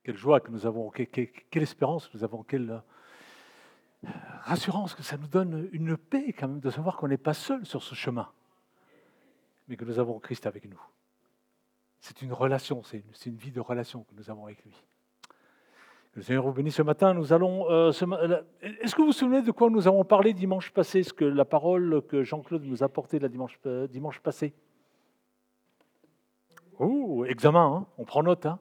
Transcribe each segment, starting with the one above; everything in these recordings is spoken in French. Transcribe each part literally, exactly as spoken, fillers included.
Quelle joie que nous avons, que- que- quelle espérance que nous avons, quelle euh, rassurance que ça nous donne une paix quand même de savoir qu'on n'est pas seul sur ce chemin, mais que nous avons Christ avec nous. C'est une relation, c'est une, c'est une vie de relation que nous avons avec lui. Que le Seigneur vous bénisse ce matin. Nous allons. euh, ce ma- la- Est-ce que vous vous souvenez de quoi nous avons parlé dimanche passé? Ce que la parole que Jean-Claude nous a portée la dimanche, euh, dimanche passé. Oh, examen, hein, on prend note. Hein.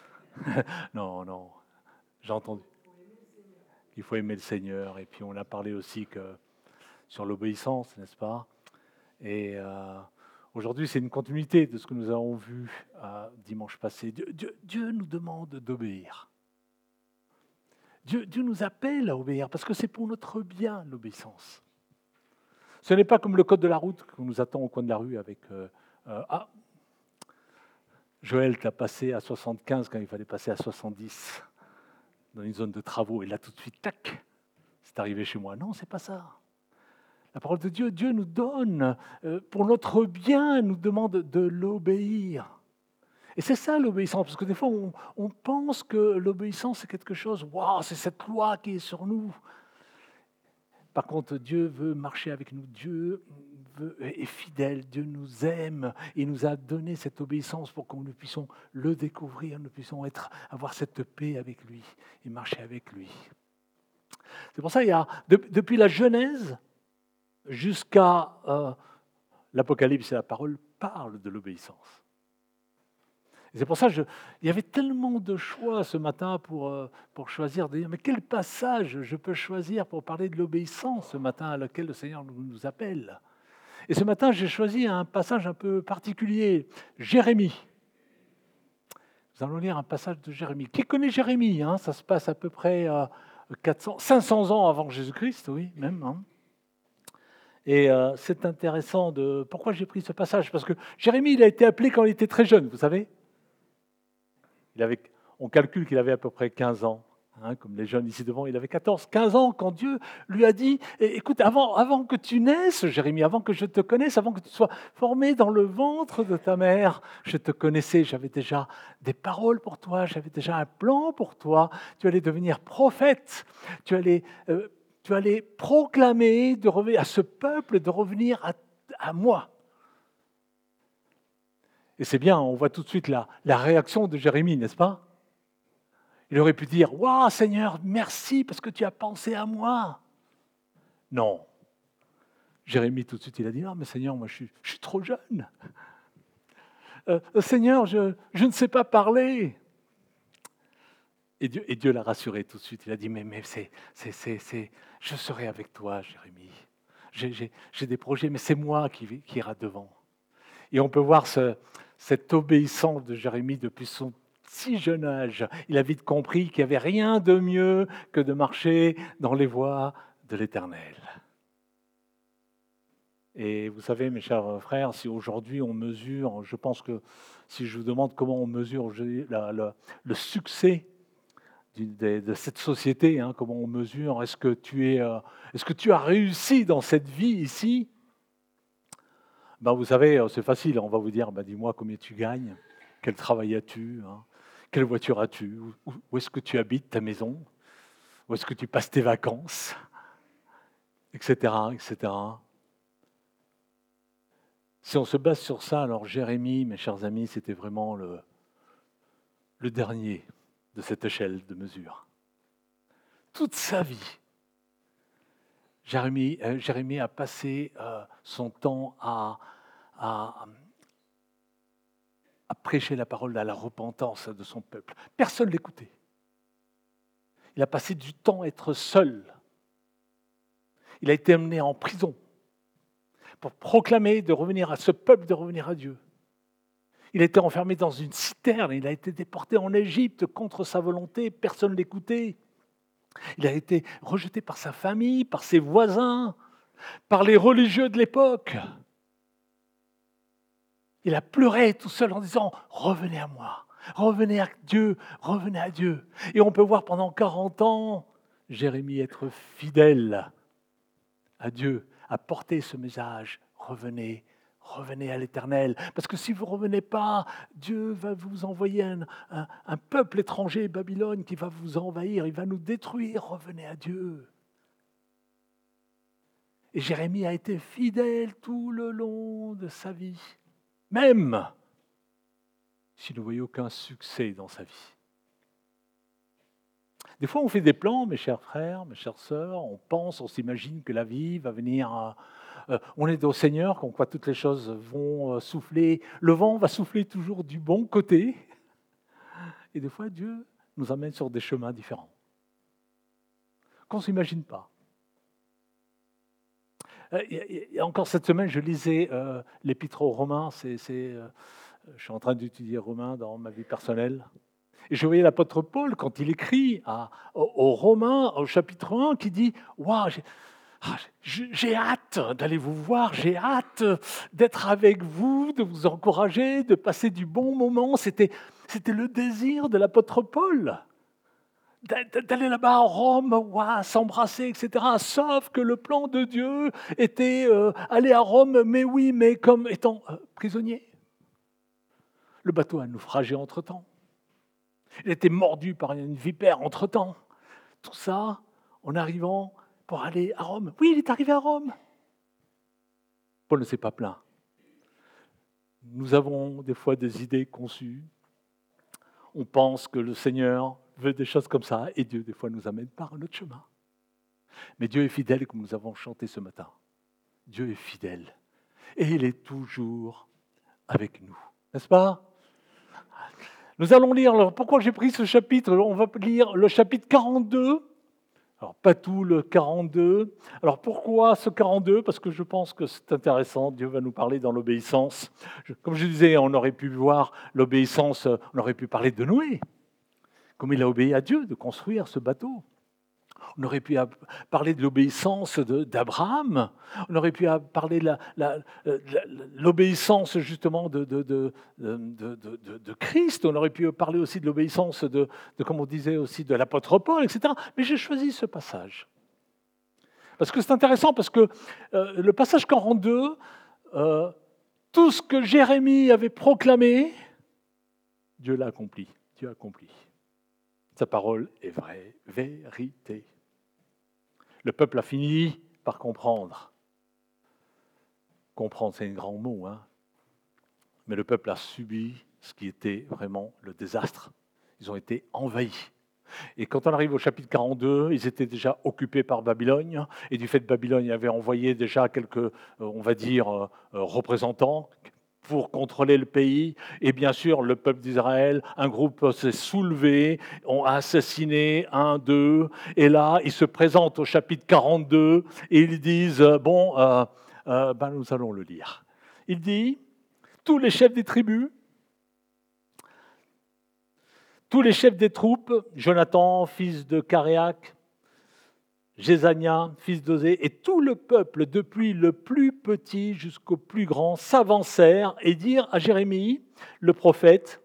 Non, non, j'ai entendu qu'il faut aimer le Seigneur. Et puis on a parlé aussi que sur l'obéissance, n'est-ce pas? Et euh, aujourd'hui, c'est une continuité de ce que nous avons vu euh, dimanche passé. Dieu, Dieu- Dieu nous demande d'obéir. Dieu, Dieu nous appelle à obéir parce que c'est pour notre bien l'obéissance. Ce n'est pas comme le code de la route qu'on nous attend au coin de la rue avec euh, euh, ah, Joël t'a passé à soixante-quinze quand il fallait passer à soixante-dix dans une zone de travaux et là tout de suite, tac, c'est arrivé chez moi. Non, c'est pas ça. La parole de Dieu, Dieu nous donne, euh, pour notre bien, nous demande de l'obéir. Et c'est ça l'obéissance, parce que des fois on, on pense que l'obéissance c'est quelque chose, waouh, c'est cette loi qui est sur nous. Par contre, Dieu veut marcher avec nous, Dieu veut, est fidèle, Dieu nous aime, il nous a donné cette obéissance pour que nous puissions le découvrir, nous puissions être, avoir cette paix avec lui et marcher avec lui. C'est pour ça qu'il y a, de- depuis la Genèse jusqu'à euh, l'Apocalypse, la parole parle de l'obéissance. Et c'est pour ça qu'il y avait tellement de choix ce matin pour, euh, pour choisir, de dire, mais quel passage je peux choisir pour parler de l'obéissance ce matin à laquelle le Seigneur nous, nous appelle. Et ce matin, j'ai choisi un passage un peu particulier, Jérémie. Nous allons lire un passage de Jérémie. Qui connaît Jérémie, hein? Ça se passe à peu près euh, quatre cents, cinq cents ans avant Jésus-Christ, oui, même. Hein. Et euh, c'est intéressant de... Pourquoi j'ai pris ce passage? Parce que Jérémie, il a été appelé quand il était très jeune, vous savez. Il avait, on calcule qu'il avait à peu près quinze ans, hein, comme les jeunes ici devant, il avait quatorze, quinze ans quand Dieu lui a dit, écoute, avant, avant que tu naisses, Jérémie, avant que je te connaisse, avant que tu sois formé dans le ventre de ta mère, je te connaissais, j'avais déjà des paroles pour toi, j'avais déjà un plan pour toi, tu allais devenir prophète, tu allais, euh, tu allais proclamer de revenir à ce peuple de revenir à, à moi. Et c'est bien, on voit tout de suite la, la réaction de Jérémie, n'est-ce pas? Il aurait pu dire, « Waouh, Seigneur, merci parce que tu as pensé à moi. » Non. Jérémie, tout de suite, il a dit, « Ah, mais Seigneur, moi, je suis, je suis trop jeune. Euh, Seigneur, je, je ne sais pas parler. » Et Dieu, et Dieu l'a rassuré tout de suite. Il a dit, « Mais, mais c'est, c'est, c'est, c'est, je serai avec toi, Jérémie. J'ai, j'ai, j'ai des projets, mais c'est moi qui, qui ira devant. » Et on peut voir ce, cette obéissance de Jérémie depuis son si jeune âge. Il a vite compris qu'il n'y avait rien de mieux que de marcher dans les voies de l'Éternel. Et vous savez, mes chers frères, si aujourd'hui on mesure, je pense que si je vous demande comment on mesure la, la, le succès de, de cette société, hein, comment on mesure, est-ce que tu es, euh, est-ce que tu as réussi dans cette vie ici? Ben, vous savez, c'est facile, on va vous dire, ben, dis-moi combien tu gagnes, quel travail as-tu, hein, quelle voiture as-tu, où, où est-ce que tu habites ta maison, où est-ce que tu passes tes vacances, et cetera, et cetera. Si on se base sur ça, alors Jérémie, mes chers amis, c'était vraiment le, le dernier de cette échelle de mesure. Toute sa vie, Jérémie, euh, Jérémie a passé euh, son temps à, à, à prêcher la parole à la repentance de son peuple. Personne ne l'écoutait. Il a passé du temps à être seul. Il a été amené en prison pour proclamer de revenir à ce peuple, de revenir à Dieu. Il a été enfermé dans une citerne, il a été déporté en Égypte contre sa volonté, personne ne l'écoutait. Il a été rejeté par sa famille, par ses voisins, par les religieux de l'époque. Il a pleuré tout seul en disant « Revenez à moi, revenez à Dieu, revenez à Dieu ». Et on peut voir pendant quarante ans Jérémie être fidèle à Dieu, à porter ce message « Revenez, Revenez à l'Éternel, parce que si vous ne revenez pas, Dieu va vous envoyer un, un, un peuple étranger, Babylone, qui va vous envahir, il va nous détruire. Revenez à Dieu. Et Jérémie a été fidèle tout le long de sa vie, même s'il ne voyait aucun succès dans sa vie. Des fois, on fait des plans, mes chers frères, mes chères sœurs, on pense, on s'imagine que la vie va venir... Euh, on est au Seigneur, qu'on croit que toutes les choses vont euh, souffler, le vent va souffler toujours du bon côté. Et des fois, Dieu nous amène sur des chemins différents, qu'on ne s'imagine pas. Euh, et, et encore cette semaine, je lisais euh, l'Épître aux Romains, c'est, c'est, euh, je suis en train d'étudier Romains dans ma vie personnelle. Et je voyais l'apôtre Paul, quand il écrit à, aux, aux Romains, au chapitre un, qui dit « Waouh, j'ai, j'ai hâte d'aller vous voir, j'ai hâte d'être avec vous, de vous encourager, de passer du bon moment. » C'était, c'était le désir de l'apôtre Paul, d'aller là-bas à Rome, waouh, s'embrasser, et cetera. Sauf que le plan de Dieu était euh, aller à Rome, mais oui, mais comme étant euh, prisonnier. Le bateau a naufragé entre-temps. Il était mordu par une vipère entre-temps. Tout ça en arrivant pour aller à Rome. Oui, il est arrivé à Rome. Paul ne s'est pas plaint. Nous avons des fois des idées conçues. On pense que le Seigneur veut des choses comme ça et Dieu, des fois, nous amène par un autre chemin. Mais Dieu est fidèle, comme nous avons chanté ce matin. Dieu est fidèle. Et il est toujours avec nous. N'est-ce pas ? Nous allons lire, alors pourquoi j'ai pris ce chapitre ? On va lire le chapitre quarante-deux. Alors, pas tout le quarante-deux. Alors, pourquoi ce quarante-deux ? Parce que je pense que c'est intéressant. Dieu va nous parler dans l'obéissance. Comme je disais, on aurait pu voir l'obéissance, on aurait pu parler de Noé, comme il a obéi à Dieu de construire ce bateau. On aurait pu parler de l'obéissance de, d'Abraham. On aurait pu parler de la, la, la, l'obéissance justement de, de, de, de, de, de Christ. On aurait pu parler aussi de l'obéissance de, de, comme on disait aussi, de l'apôtre Paul, et cetera. Mais j'ai choisi ce passage. Parce que c'est intéressant, parce que euh, le passage quarante-deux, euh, tout ce que Jérémie avait proclamé, Dieu l'a accompli. Dieu a accompli. Sa parole est vraie, vérité. Le peuple a fini par comprendre. Comprendre, c'est un grand mot, hein. Mais le peuple a subi ce qui était vraiment le désastre. Ils ont été envahis. Et quand on arrive au chapitre quarante-deux, ils étaient déjà occupés par Babylone. Et du fait de Babylone, il avait envoyé déjà quelques, on va dire, représentants pour contrôler le pays. Et bien sûr, le peuple d'Israël, un groupe s'est soulevé, ont assassiné un d'eux. Et là, ils se présentent au chapitre quarante-deux et ils disent, bon, euh, euh, ben nous allons le lire. Il dit, tous les chefs des tribus, tous les chefs des troupes, Jonathan, fils de Caréac, Jézania, fils d'Osée, et tout le peuple, depuis le plus petit jusqu'au plus grand, s'avancèrent et dirent à Jérémie, le prophète,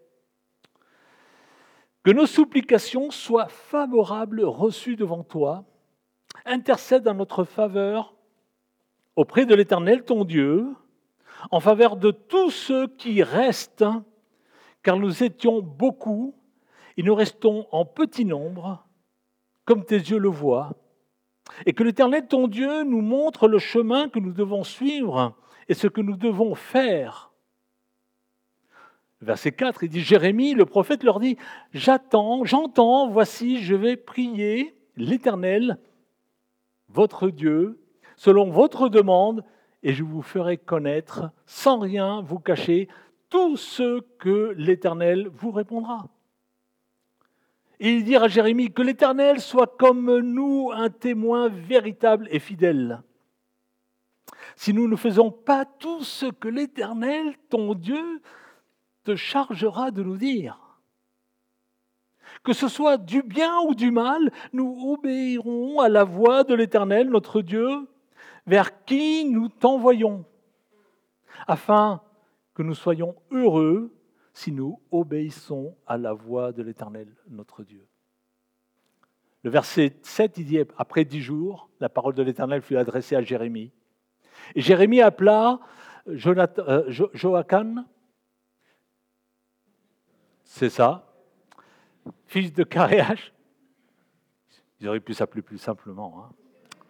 que nos supplications soient favorables, reçues devant toi, intercède en notre faveur auprès de l'Éternel, ton Dieu, en faveur de tous ceux qui restent, car nous étions beaucoup, et nous restons en petit nombre, comme tes yeux le voient, et que l'Éternel, ton Dieu, nous montre le chemin que nous devons suivre et ce que nous devons faire. Verset quatre, il dit, Jérémie, le prophète, leur dit, j'attends, j'entends, voici, je vais prier l'Éternel, votre Dieu, selon votre demande, et je vous ferai connaître, sans rien vous cacher, tout ce que l'Éternel vous répondra. Et il dit à Jérémie, que l'Éternel soit comme nous un témoin véritable et fidèle. Si nous ne faisons pas tout ce que l'Éternel, ton Dieu, te chargera de nous dire, que ce soit du bien ou du mal, nous obéirons à la voix de l'Éternel, notre Dieu, vers qui nous t'envoyons, afin que nous soyons heureux si nous obéissons à la voix de l'Éternel, notre Dieu. Le verset sept, il dit, après dix jours, la parole de l'Éternel fut adressée à Jérémie. Et Jérémie appela Jonathan, euh, jo, Joachim, c'est ça, fils de Caréach. Ils auraient pu s'appeler plus simplement. Hein.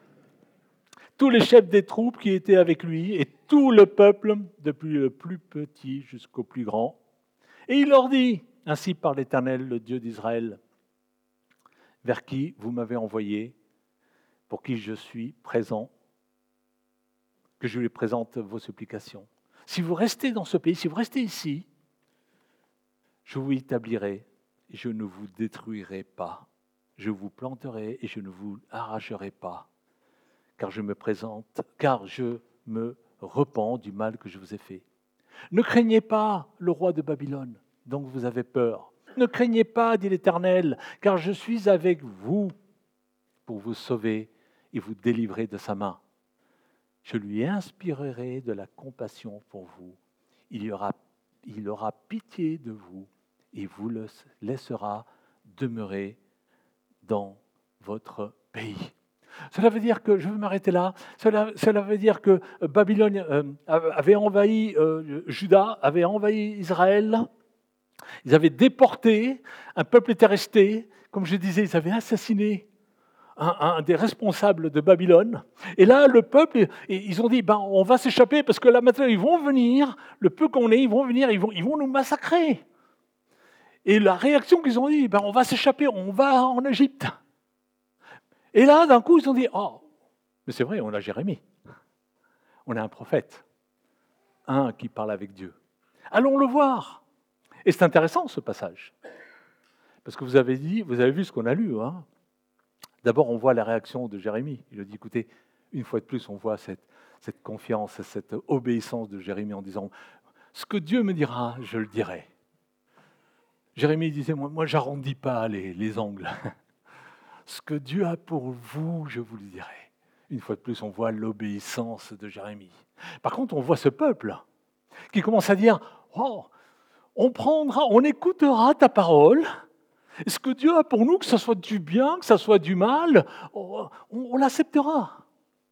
Tous les chefs des troupes qui étaient avec lui et tout le peuple, depuis le plus petit jusqu'au plus grand. Et il leur dit, ainsi par l'Éternel, le Dieu d'Israël, vers qui vous m'avez envoyé, pour qui je suis présent, que je lui présente vos supplications. Si vous restez dans ce pays, si vous restez ici, je vous établirai et je ne vous détruirai pas. Je vous planterai et je ne vous arracherai pas, car je me présente, car je me repens du mal que je vous ai fait. Ne craignez pas le roi de Babylone, dont vous avez peur. Ne craignez pas, dit l'Éternel, car je suis avec vous pour vous sauver et vous délivrer de sa main. Je lui inspirerai de la compassion pour vous. Il y aura, il aura pitié de vous et vous le laissera demeurer dans votre pays. Cela veut dire que, je vais m'arrêter là, cela, cela veut dire que Babylone euh, avait envahi euh, Juda, avait envahi Israël, ils avaient déporté, un peuple était resté, comme je disais, ils avaient assassiné un, un des responsables de Babylone. Et là, le peuple, ils ont dit, ben, on va s'échapper parce que là maintenant, ils vont venir, le peu qu'on est, ils vont venir, ils vont, ils vont nous massacrer. Et la réaction qu'ils ont dit, ben, on va s'échapper, on va en Égypte. Et là, d'un coup, ils ont dit, oh, mais c'est vrai, on a Jérémie. On a un prophète, un qui parle avec Dieu. Allons le voir. Et c'est intéressant, ce passage. Parce que vous avez dit, vous avez vu ce qu'on a lu. Hein. D'abord, on voit la réaction de Jérémie. Il a dit, écoutez, une fois de plus, on voit cette, cette confiance, cette obéissance de Jérémie en disant, ce que Dieu me dira, je le dirai. Jérémie disait, moi, moi je n'arrondis pas les, les angles. Ce que Dieu a pour vous, je vous le dirai. Une fois de plus, on voit l'obéissance de Jérémie. Par contre, on voit ce peuple qui commence à dire, oh, on prendra, on écoutera ta parole. Ce que Dieu a pour nous, que ce soit du bien, que ce soit du mal, on, on l'acceptera.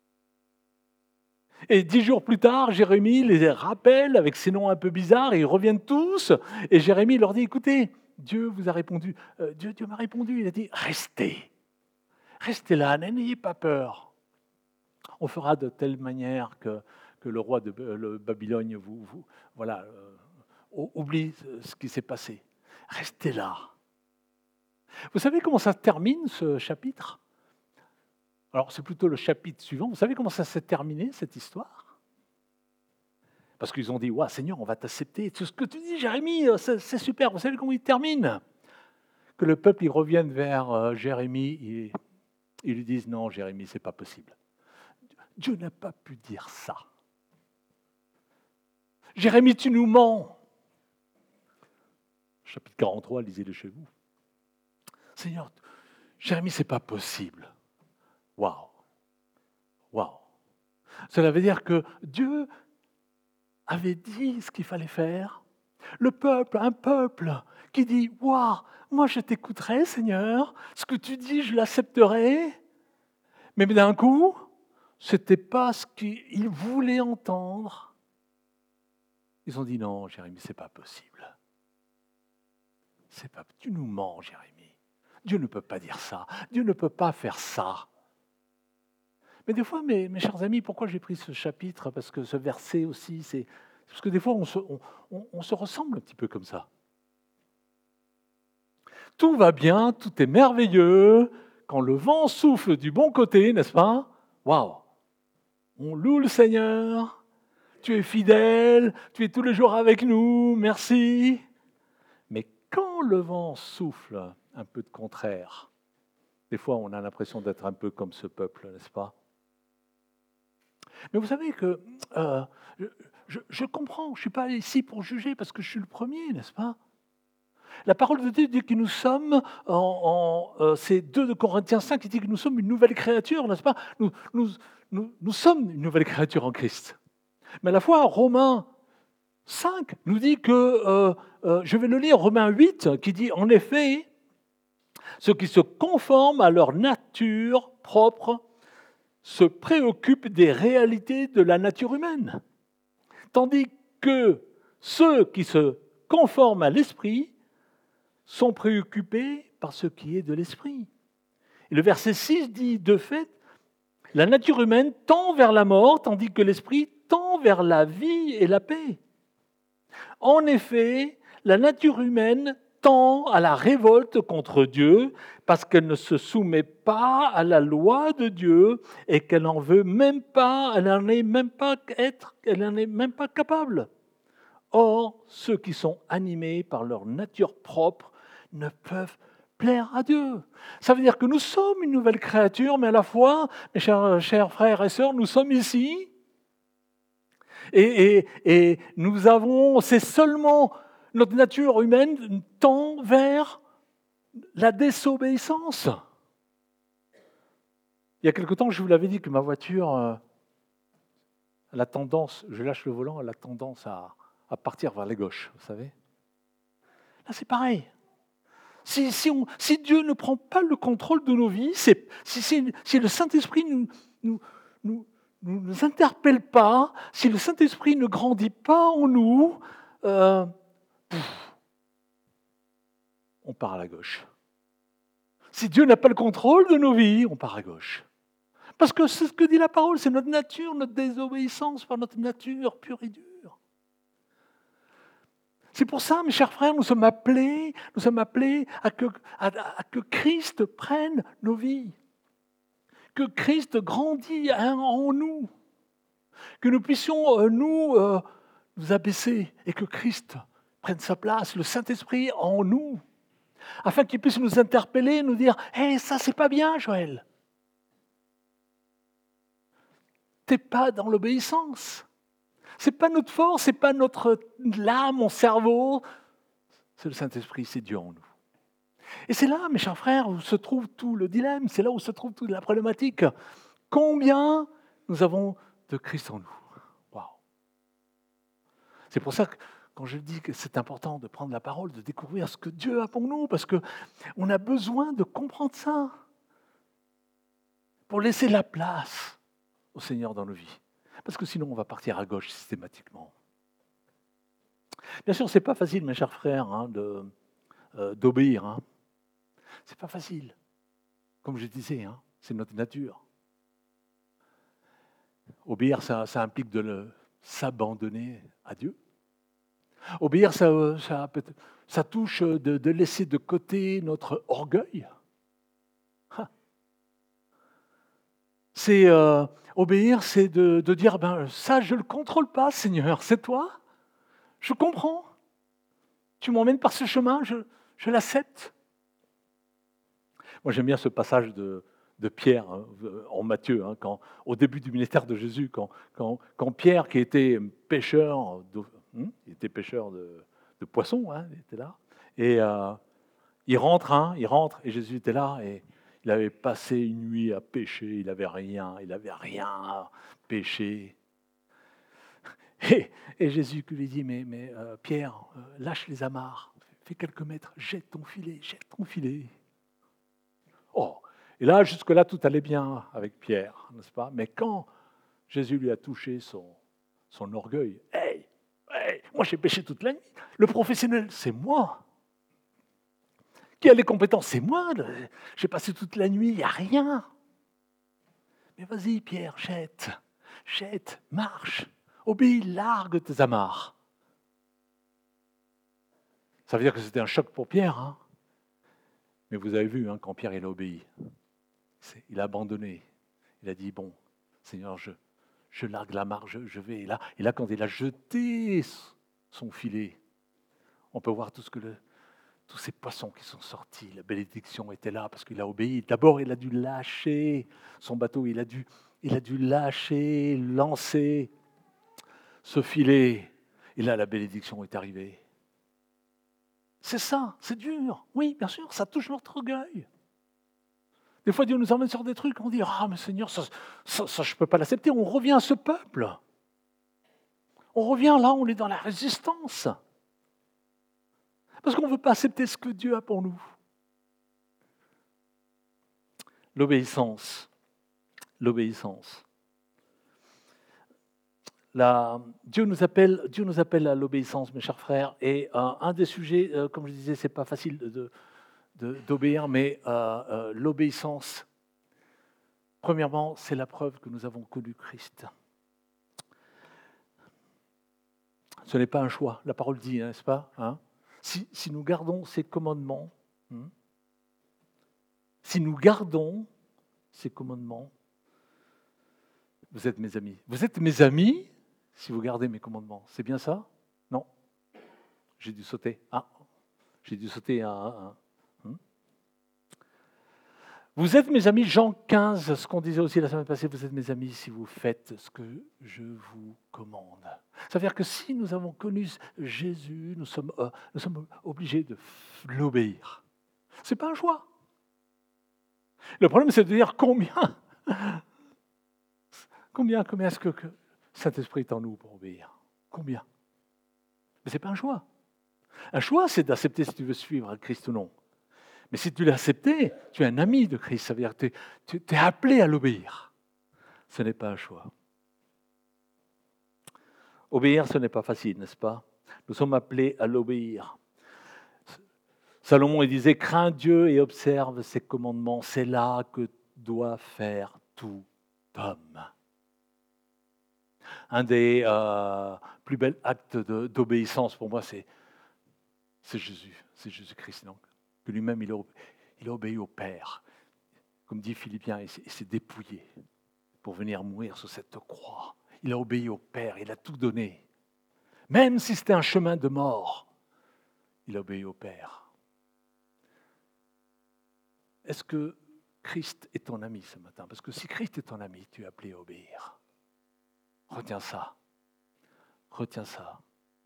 Et dix jours plus tard, Jérémie les rappelle avec ces noms un peu bizarres, et ils reviennent tous. Et Jérémie leur dit, écoutez, Dieu vous a répondu, euh, Dieu, Dieu m'a répondu, il a dit, restez. Restez là, n'ayez pas peur. On fera de telle manière que, que le roi de le Babylone vous, vous voilà, euh, oublie ce qui s'est passé. Restez là. Vous savez comment ça termine ce chapitre? Alors c'est plutôt le chapitre suivant. Vous savez comment ça s'est terminé cette histoire? Parce qu'ils ont dit, ouais, Seigneur, on va t'accepter. Tout ce que tu dis, Jérémie, c'est, c'est super. Vous savez comment il termine? Que le peuple il revienne vers euh, Jérémie et ils lui disent, non, Jérémie, c'est pas possible. Dieu n'a pas pu dire ça. Jérémie, tu nous mens. Chapitre quarante-trois, lisez-le chez vous. Seigneur, Jérémie, c'est pas possible. Waouh. Waouh. Cela veut dire que Dieu avait dit ce qu'il fallait faire. Le peuple, un peuple qui dit, waouh, moi je t'écouterai, Seigneur, ce que tu dis, je l'accepterai. Mais d'un coup, ce n'était pas ce qu'ils voulaient entendre. Ils ont dit, non, Jérémie, ce n'est pas possible. C'est pas, tu nous mens, Jérémie. Dieu ne peut pas dire ça. Dieu ne peut pas faire ça. Mais des fois, mes, mes chers amis, pourquoi j'ai pris ce chapitre? Parce que ce verset aussi, c'est parce que des fois, on se, on, on, on se ressemble un petit peu comme ça. Tout va bien, tout est merveilleux. Quand le vent souffle du bon côté, n'est-ce pas? Waouh! On loue le Seigneur. Tu es fidèle, tu es tous les jours avec nous, merci. Mais quand le vent souffle un peu de contraire, des fois on a l'impression d'être un peu comme ce peuple, n'est-ce pas? Mais vous savez que euh, je, je, je comprends, je ne suis pas ici pour juger parce que je suis le premier, n'est-ce pas? La parole de Dieu dit que nous sommes, en, en, euh, c'est deux de Corinthiens cinq qui dit que nous sommes une nouvelle créature, n'est-ce pas? Nous, nous, nous, nous sommes une nouvelle créature en Christ. Mais à la fois, Romains cinq nous dit que, euh, euh, je vais le lire, Romains huit, qui dit, en effet, ceux qui se conforment à leur nature propre se préoccupent des réalités de la nature humaine, tandis que ceux qui se conforment à l'esprit sont préoccupés par ce qui est de l'esprit. Et le verset six dit, de fait, la nature humaine tend vers la mort, tandis que l'esprit tend vers la vie et la paix. En effet, la nature humaine tend à la révolte contre Dieu parce qu'elle ne se soumet pas à la loi de Dieu et qu'elle n'en veut même pas, elle n'en est même pas être, elle n'en est même pas capable. Or, ceux qui sont animés par leur nature propre ne peuvent plaire à Dieu. Ça veut dire que nous sommes une nouvelle créature, mais à la fois, mes chers, chers frères et sœurs, nous sommes ici et, et, et nous avons, c'est seulement notre nature humaine tend vers la désobéissance. Il y a quelque temps, je vous l'avais dit que ma voiture euh, a la tendance, je lâche le volant, elle a tendance à, à partir vers la gauche, vous savez. Là, c'est pareil. Si, si, on, si Dieu ne prend pas le contrôle de nos vies, c'est, si, si, si le Saint-Esprit ne nous, nous, nous, nous, nous interpelle pas, si le Saint-Esprit ne grandit pas en nous, euh, pff, on part à la gauche. Si Dieu n'a pas le contrôle de nos vies, on part à gauche. Parce que c'est ce que dit la parole, c'est notre nature, notre désobéissance par notre nature pure et dure. C'est pour ça, mes chers frères, nous sommes appelés, nous sommes appelés à que, à, à que Christ prenne nos vies, que Christ grandisse en nous, que nous puissions, euh, nous, euh, nous abaisser et que Christ prenne sa place, le Saint-Esprit en nous, afin qu'il puisse nous interpeller, nous dire « Hé, hey, ça c'est pas bien, Joël. T'es pas dans l'obéissance. C'est pas notre force, c'est pas notre l'âme, mon cerveau. C'est le Saint-Esprit, c'est Dieu en nous. » Et c'est là, mes chers frères, où se trouve tout le dilemme, c'est là où se trouve toute la problématique. Combien nous avons de Christ en nous? Waouh. C'est pour ça que quand je dis que c'est important de prendre la parole, de découvrir ce que Dieu a pour nous, parce qu'on a besoin de comprendre ça pour laisser la place au Seigneur dans nos vies. Parce que sinon, on va partir à gauche systématiquement. Bien sûr, ce n'est pas facile, mes chers frères, hein, de, euh, d'obéir. Hein. Ce n'est pas facile. Comme je disais, hein, c'est notre nature. Obéir, ça, ça implique de le, s'abandonner à Dieu. Obéir, ça, ça, ça touche de, de laisser de côté notre orgueil. C'est euh, obéir, c'est de, de dire, ben ça je ne le contrôle pas, Seigneur, c'est toi. Je comprends. Tu m'emmènes par ce chemin, je, je l'accepte. Moi j'aime bien ce passage de, de Pierre hein, en Matthieu, hein, quand, au début du ministère de Jésus, quand, quand, quand Pierre, qui était pêcheur, de, hein, il était pêcheur de, de poissons, hein, il était là, et euh, il rentre, hein, il rentre, et Jésus était là, et il avait passé une nuit à pêcher, il n'avait rien, il n'avait rien à pêcher. Et, et Jésus lui dit, mais, mais euh, Pierre, euh, lâche les amarres, fais quelques mètres, jette ton filet, jette ton filet. Oh, et là, jusque-là, tout allait bien avec Pierre, n'est-ce pas? Mais quand Jésus lui a touché son, son orgueil, « Hey, hey, moi j'ai pêché toute la nuit, le professionnel, c'est moi. Qui a les compétences? C'est moi. J'ai passé toute la nuit, il n'y a rien. Mais vas-y, Pierre, jette, jette, marche, obéis, largue tes amarres. » Ça veut dire que c'était un choc pour Pierre. Hein. Mais vous avez vu, hein, quand Pierre il a obéi, c'est, il a abandonné. Il a dit, bon, Seigneur, je, je largue l'amarre, je, je vais. Et là, et là, quand il a jeté son filet, on peut voir tout ce que le... tous ces poissons qui sont sortis, la bénédiction était là parce qu'il a obéi. D'abord, il a dû lâcher son bateau, il a dû, il a dû lâcher, lancer ce filet. Et là, la bénédiction est arrivée. C'est ça, c'est dur. Oui, bien sûr, ça touche notre orgueil. Des fois, Dieu nous emmène sur des trucs, on dit « Ah, mais Seigneur, ça, ça, ça je ne peux pas l'accepter. » On revient à ce peuple. On revient là, on est dans la résistance. Parce qu'on ne veut pas accepter ce que Dieu a pour nous. L'obéissance. L'obéissance. la- Dieu nous appelle, Dieu nous appelle à l'obéissance, mes chers frères. Et euh, un des sujets, euh, comme je disais, c'est pas facile de, de- d'obéir, mais euh, euh, l'obéissance, premièrement, c'est la preuve que nous avons connu Christ. Ce n'est pas un choix, la parole dit, n'est-ce pas, hein? si, si nous gardons ses commandements, hein, si nous gardons ses commandements, vous êtes mes amis. Vous êtes mes amis si vous gardez mes commandements. C'est bien ça? Non? J'ai dû sauter. Ah, j'ai dû sauter un. un, un. Vous êtes mes amis, Jean quinze, ce qu'on disait aussi la semaine passée, vous êtes mes amis si vous faites ce que je vous commande. Ça veut dire que si nous avons connu Jésus, nous sommes, euh, nous sommes obligés de l'obéir. Ce n'est pas un choix. Le problème, c'est de dire combien, combien, combien est-ce que, que Saint-Esprit est en nous pour obéir? Combien? Mais ce n'est pas un choix. Un choix, c'est d'accepter si tu veux suivre Christ ou non. Mais si tu l'as accepté, tu es un ami de Christ, ça veut dire que tu es appelé à l'obéir. Ce n'est pas un choix. Obéir, ce n'est pas facile, n'est-ce pas? Nous sommes appelés à l'obéir. Salomon il disait, crains Dieu et observe ses commandements. C'est là que doit faire tout homme. Un des euh, plus bels actes de, d'obéissance pour moi, c'est, c'est Jésus, c'est Jésus-Christ. Donc, que lui-même, il a, il a obéi au Père. Comme dit Philippiens, il s'est, il s'est dépouillé pour venir mourir sur cette croix. Il a obéi au Père, il a tout donné. Même si c'était un chemin de mort, il a obéi au Père. Est-ce que Christ est ton ami ce matin? Parce que si Christ est ton ami, tu es appelé à obéir. Retiens ça. Retiens ça.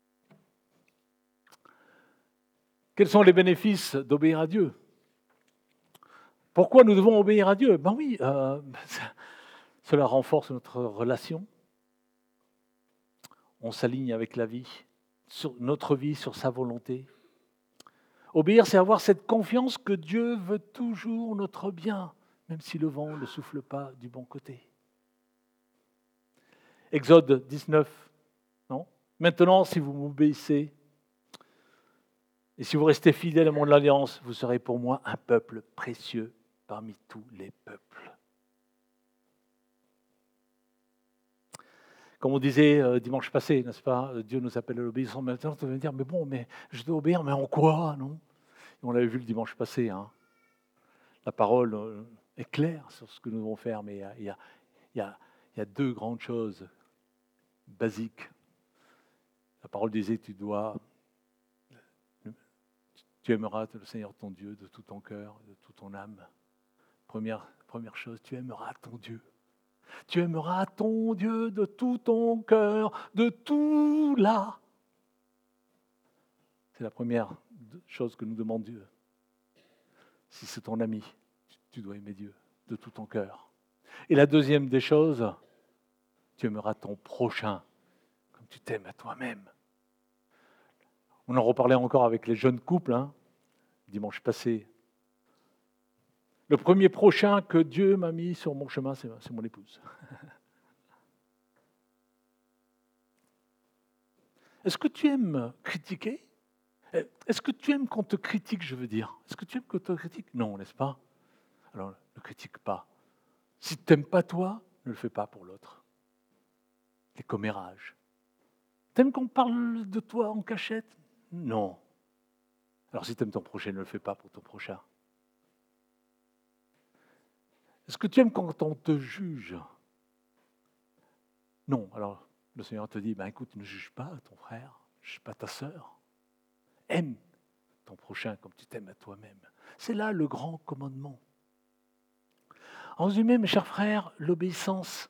Quels sont les bénéfices d'obéir à Dieu? Pourquoi nous devons obéir à Dieu? Ben oui, euh, cela renforce notre relation. On s'aligne avec la vie, sur notre vie, sur sa volonté. Obéir, c'est avoir cette confiance que Dieu veut toujours notre bien, même si le vent ne souffle pas du bon côté. Exode dix-neuf, non? Maintenant, si vous m'obéissez, et si vous restez fidèles à mon alliance, vous serez pour moi un peuple précieux parmi tous les peuples. Comme on disait euh, dimanche passé, n'est-ce pas? Dieu nous appelle à l'obéissance. Maintenant, tu vas me dire, mais bon, mais je dois obéir, mais en quoi, non? Et on l'avait vu le dimanche passé. Hein. La parole euh, est claire sur ce que nous devons faire, mais il y a, il y a, il y a, il y a deux grandes choses basiques. La parole disait, tu dois, tu aimeras le Seigneur ton Dieu de tout ton cœur, de toute ton âme. Première, première chose, tu aimeras ton Dieu. Tu aimeras ton Dieu de tout ton cœur, de tout là. C'est la première chose que nous demande Dieu. Si c'est ton ami, tu dois aimer Dieu de tout ton cœur. Et la deuxième des choses, tu aimeras ton prochain comme tu t'aimes à toi-même. On en reparlait encore avec les jeunes couples, hein, dimanche passé. Le premier prochain que Dieu m'a mis sur mon chemin, c'est, c'est mon épouse. Est-ce que tu aimes critiquer? Est-ce que tu aimes qu'on te critique, je veux dire? Est-ce que tu aimes qu'on te critique? Non, n'est-ce pas? Alors, ne critique pas. Si tu n'aimes pas toi, ne le fais pas pour l'autre. Les commérages. T'aimes qu'on parle de toi en cachette? Non. Alors si tu aimes ton prochain, ne le fais pas pour ton prochain. Est-ce que tu aimes quand on te juge? Non. Alors le Seigneur te dit, ben écoute, ne juge pas ton frère, ne juge pas ta sœur. Aime ton prochain comme tu t'aimes à toi-même. C'est là le grand commandement. En résumé, mes chers frères, l'obéissance,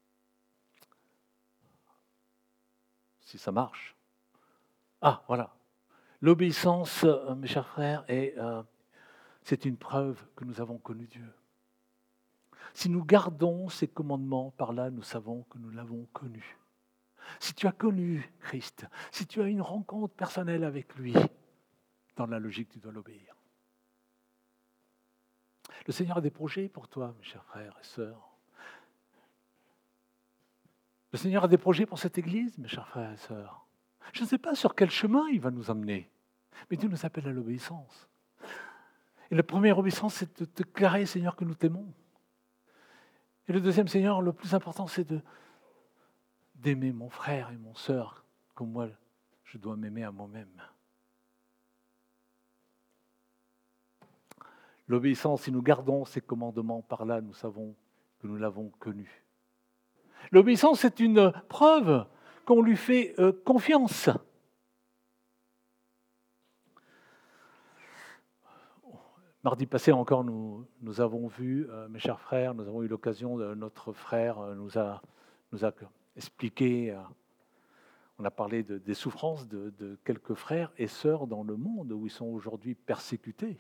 si ça marche. Ah, voilà. L'obéissance, mes chers frères, est, euh, c'est une preuve que nous avons connu Dieu. Si nous gardons ses commandements, par là, nous savons que nous l'avons connu. Si tu as connu Christ, si tu as une rencontre personnelle avec lui, dans la logique, tu dois l'obéir. Le Seigneur a des projets pour toi, mes chers frères et sœurs. Le Seigneur a des projets pour cette Église, mes chers frères et sœurs. Je ne sais pas sur quel chemin il va nous emmener, mais Dieu nous appelle à l'obéissance. Et la première obéissance, c'est de déclarer, Seigneur, que nous t'aimons. Et le deuxième, Seigneur, le plus important, c'est de, d'aimer mon frère et mon sœur comme moi, je dois m'aimer à moi-même. L'obéissance, si nous gardons ces commandements par là, nous savons que nous l'avons connu. L'obéissance, c'est une preuve qu'on lui fait euh, confiance. Mardi passé encore, nous, nous avons vu, euh, mes chers frères, nous avons eu l'occasion, de, notre frère euh, nous, a, nous a expliqué, euh, on a parlé de, des souffrances de, de quelques frères et sœurs dans le monde où ils sont aujourd'hui persécutés.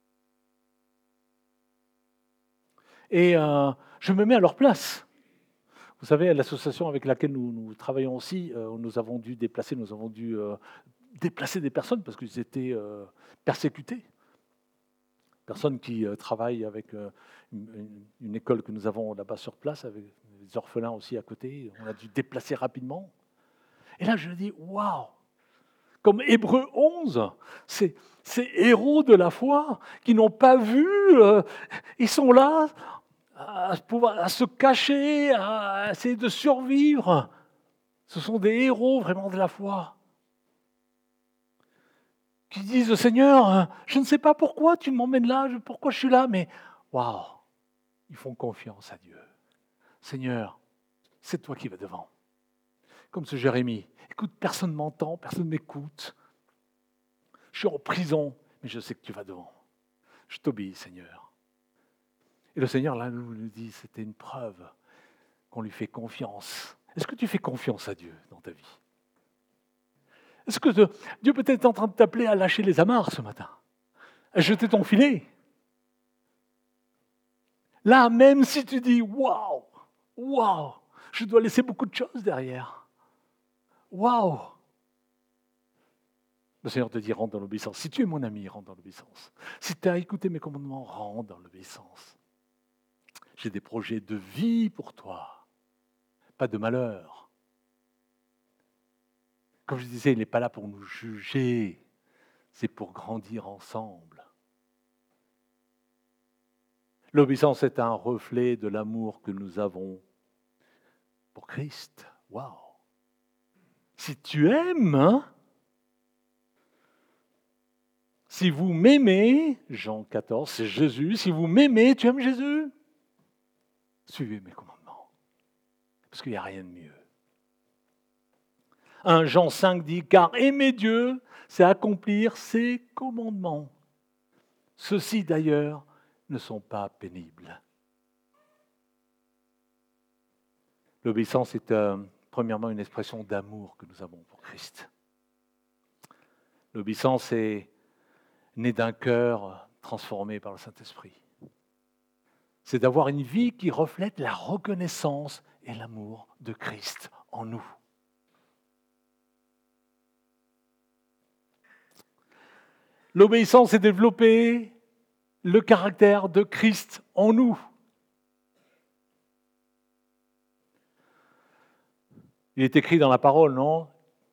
Et euh, je me mets à leur place. Vous savez, à l'association avec laquelle nous, nous travaillons aussi, euh, nous avons dû déplacer, nous avons dû euh, déplacer des personnes parce qu'ils étaient euh, persécutés. Personnes qui euh, travaillent avec euh, une, une école que nous avons là-bas sur place, avec des orphelins aussi à côté. On a dû déplacer rapidement. Et là, je me dis, waouh! Comme Hébreux onze, ces, ces héros de la foi qui n'ont pas vu, euh, ils sont là à, pouvoir, à se cacher, à essayer de survivre. Ce sont des héros vraiment de la foi. Qui disent, Seigneur, je ne sais pas pourquoi tu m'emmènes là, pourquoi je suis là, mais waouh, ils font confiance à Dieu. Seigneur, c'est toi qui vas devant. Comme ce Jérémie, écoute, personne ne m'entend, personne ne m'écoute. Je suis en prison, mais je sais que tu vas devant. Je t'obéis, Seigneur. Et le Seigneur, là, nous dit, c'était une preuve qu'on lui fait confiance. Est-ce que tu fais confiance à Dieu dans ta vie ? Est-ce que Dieu peut-être est en train de t'appeler à lâcher les amarres ce matin, à jeter ton filet? Là, même si tu dis, waouh, waouh, je dois laisser beaucoup de choses derrière. Waouh! Le Seigneur te dit, rentre dans l'obéissance. Si tu es mon ami, rentre dans l'obéissance. Si tu as écouté mes commandements, rentre dans l'obéissance. J'ai des projets de vie pour toi, pas de malheur. Comme je disais, il n'est pas là pour nous juger, c'est pour grandir ensemble. L'obéissance est un reflet de l'amour que nous avons pour Christ. Waouh! Si tu aimes, hein, si vous m'aimez, Jean quatorze, c'est Jésus, si vous m'aimez, tu aimes Jésus? Suivez mes commandements, parce qu'il n'y a rien de mieux. un Jean cinq dit, car aimer Dieu, c'est accomplir ses commandements. Ceux-ci d'ailleurs ne sont pas pénibles. L'obéissance est euh, premièrement une expression d'amour que nous avons pour Christ. L'obéissance est née d'un cœur transformé par le Saint-Esprit. C'est d'avoir une vie qui reflète la reconnaissance et l'amour de Christ en nous. L'obéissance est développer le caractère de Christ en nous. Il est écrit dans la parole, non?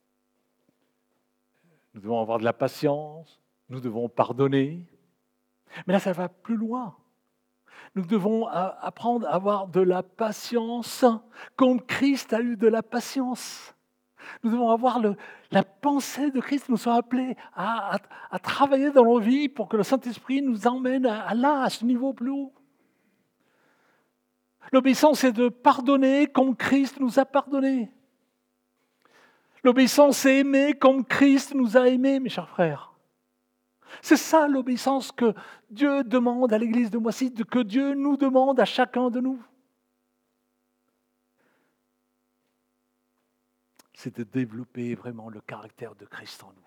Nous devons avoir de la patience, nous devons pardonner. Mais là, ça va plus loin. Nous devons apprendre à avoir de la patience comme Christ a eu de la patience. Nous devons avoir le, la pensée de Christ. Nous sommes appelés à, à, à travailler dans nos vies pour que le Saint-Esprit nous emmène à, à là, à ce niveau plus haut. L'obéissance, c'est de pardonner comme Christ nous a pardonné. L'obéissance, c'est aimer comme Christ nous a aimés, mes chers frères. C'est ça l'obéissance que Dieu demande à l'église de Moissy, que Dieu nous demande à chacun de nous. C'est de développer vraiment le caractère de Christ en nous.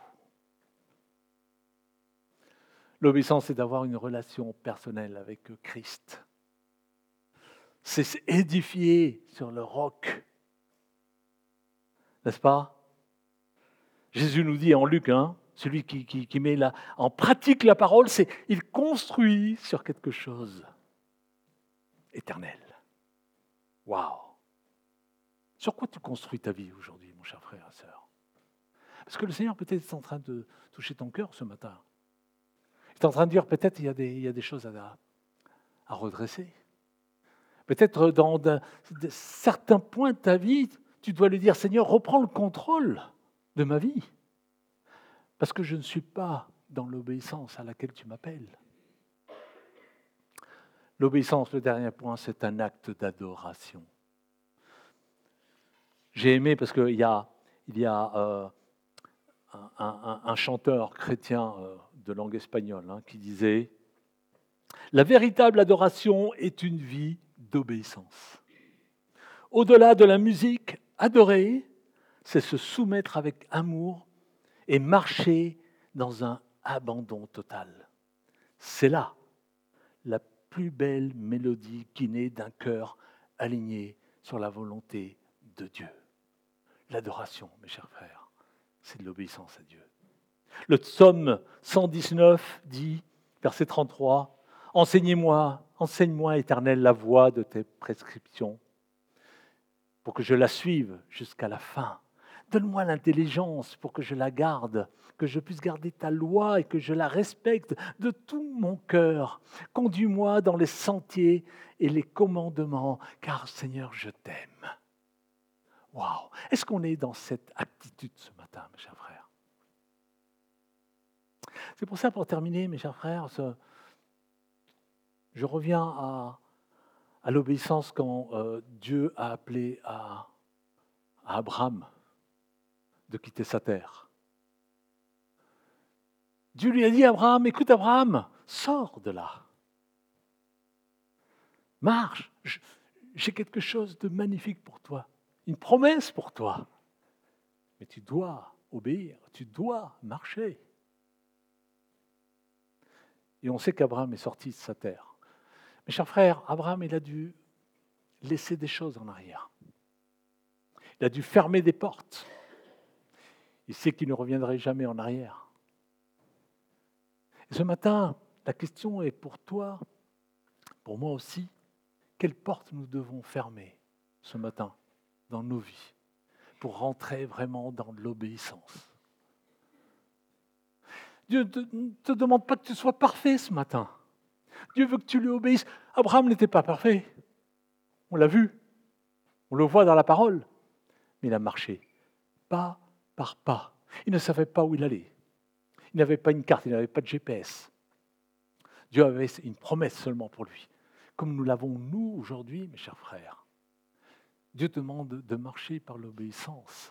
L'obéissance, c'est d'avoir une relation personnelle avec Christ. C'est s'édifier sur le roc. N'est-ce pas? Jésus nous dit en Luc, hein, celui qui, qui, qui met la, en pratique la parole, c'est il construit sur quelque chose éternel. Waouh! Sur quoi tu construis ta vie aujourd'hui, mon cher frère et sœur? Parce que le Seigneur peut-être est en train de toucher ton cœur ce matin. Il est en train de dire peut-être il y a des, il y a des choses à, à redresser. Peut-être dans de, de certains points de ta vie, tu dois lui dire, Seigneur, reprends le contrôle de ma vie. Parce que je ne suis pas dans l'obéissance à laquelle tu m'appelles. L'obéissance, le dernier point, c'est un acte d'adoration. J'ai aimé parce qu'il y a, il y a euh, un, un, un chanteur chrétien euh, de langue espagnole hein, qui disait « La véritable adoration est une vie d'obéissance. Au-delà de la musique, adorer, c'est se soumettre avec amour et marcher dans un abandon total. C'est là la plus belle mélodie qui naît d'un cœur aligné sur la volonté de Dieu. » L'adoration, mes chers frères, c'est de l'obéissance à Dieu. Le psaume cent dix-neuf dit, verset trente-trois, « Enseignez-moi, enseigne-moi, Éternel, la voie de tes prescriptions, pour que je la suive jusqu'à la fin. Donne-moi l'intelligence pour que je la garde, que je puisse garder ta loi et que je la respecte de tout mon cœur. Conduis-moi dans les sentiers et les commandements, car Seigneur, je t'aime. » Waouh! Est-ce qu'on est dans cette attitude ce matin, mes chers frères? C'est pour ça, pour terminer, mes chers frères, je reviens à, à l'obéissance quand euh, Dieu a appelé à, à Abraham de quitter sa terre. Dieu lui a dit à Abraham, écoute Abraham, sors de là. Marche, j'ai quelque chose de magnifique pour toi, une promesse pour toi. Mais tu dois obéir, tu dois marcher. Et on sait qu'Abraham est sorti de sa terre. Mes chers frères, Abraham, il a dû laisser des choses en arrière. Il a dû fermer des portes. Il sait qu'il ne reviendrait jamais en arrière. Et ce matin, la question est pour toi, pour moi aussi, quelles portes nous devons fermer ce matin dans nos vies pour rentrer vraiment dans l'obéissance. Dieu ne te demande pas que tu sois parfait ce matin. Dieu veut que tu lui obéisses. Abraham n'était pas parfait. On l'a vu. On le voit dans la parole. Mais il a marché pas par pas. Il ne savait pas où il allait. Il n'avait pas une carte, il n'avait pas de G P S. Dieu avait une promesse seulement pour lui. Comme nous l'avons nous aujourd'hui, mes chers frères. Dieu demande de marcher par l'obéissance.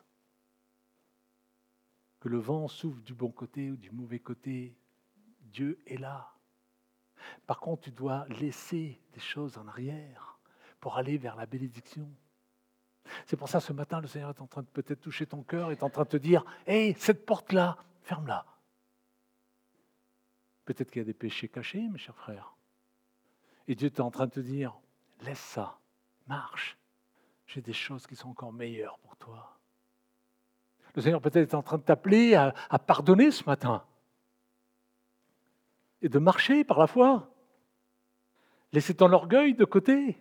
Que le vent souffle du bon côté ou du mauvais côté, Dieu est là. Par contre, tu dois laisser des choses en arrière pour aller vers la bénédiction. C'est pour ça, ce matin, le Seigneur est en train de peut-être toucher ton cœur, est en train de te dire « Hey, cette porte-là, ferme-la. » Peut-être qu'il y a des péchés cachés, mes chers frères. Et Dieu est en train de te dire « Laisse ça, marche. J'ai des choses qui sont encore meilleures pour toi. » Le Seigneur peut-être est en train de t'appeler à, à pardonner ce matin et de marcher par la foi. Laissez ton orgueil de côté.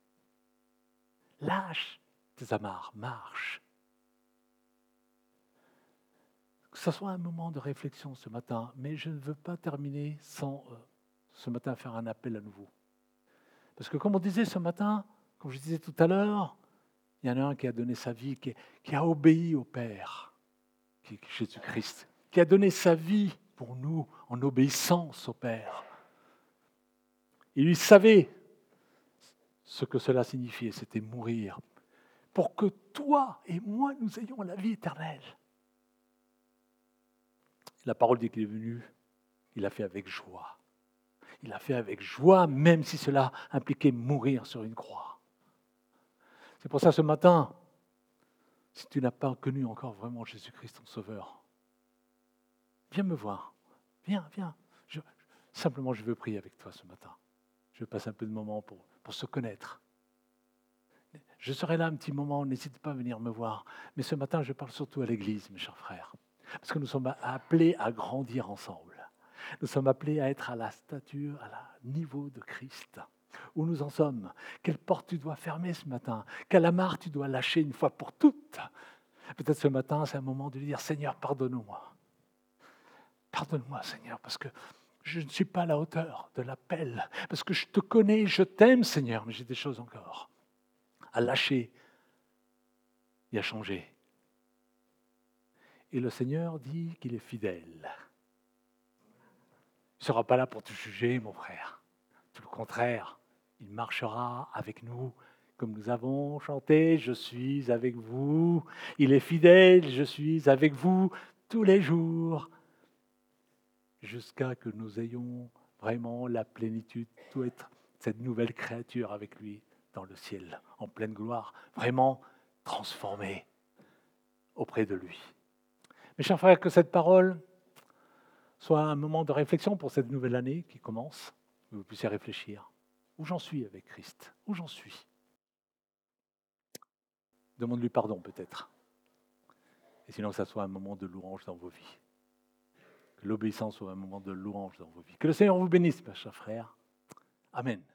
Lâche tes amarres, marche. Que ce soit un moment de réflexion ce matin, mais je ne veux pas terminer sans euh, ce matin faire un appel à nouveau. Parce que comme on disait ce matin, comme je disais tout à l'heure, il y en a un qui a donné sa vie, qui, qui a obéi au Père, qui est Jésus-Christ, qui a donné sa vie pour nous en obéissance au Père. Il lui savait ce que cela signifiait, c'était mourir, pour que toi et moi, nous ayons la vie éternelle. La parole dit qu'il est venu, il l'a fait avec joie. Il l'a fait avec joie, même si cela impliquait mourir sur une croix. C'est pour ça ce matin, si tu n'as pas connu encore vraiment Jésus-Christ ton Sauveur, viens me voir. Viens, viens. Je, simplement, je veux prier avec toi ce matin. Je veux passer un peu de moment pour, pour se connaître. Je serai là un petit moment, n'hésite pas à venir me voir. Mais ce matin, je parle surtout à l'Église, mes chers frères. Parce que nous sommes appelés à grandir ensemble. Nous sommes appelés à être à la stature, à la niveau de Christ. où nous en sommes. Quelle porte tu dois fermer ce matin? Quelle amarre tu dois lâcher une fois pour toutes? Peut-être ce matin, c'est un moment de lui dire, Seigneur, pardonne-moi. Pardonne-moi, Seigneur, parce que je ne suis pas à la hauteur de l'appel, parce que je te connais, je t'aime, Seigneur, mais j'ai des choses encore à lâcher et à changer. Et le Seigneur dit qu'il est fidèle. Il ne sera pas là pour te juger, mon frère. Tout le contraire, il marchera avec nous, comme nous avons chanté, je suis avec vous. Il est fidèle, je suis avec vous tous les jours, jusqu'à que nous ayons vraiment la plénitude, tout être cette nouvelle créature avec lui dans le ciel, en pleine gloire, vraiment transformée auprès de lui. Mes chers frères, que cette parole soit un moment de réflexion pour cette nouvelle année qui commence, que vous puissiez réfléchir. Où j'en suis avec Christ? Où j'en suis? Demande-lui pardon peut-être. Et sinon que ça soit un moment de louange dans vos vies. Que l'obéissance soit un moment de louange dans vos vies. Que le Seigneur vous bénisse, mes chers frères. Amen.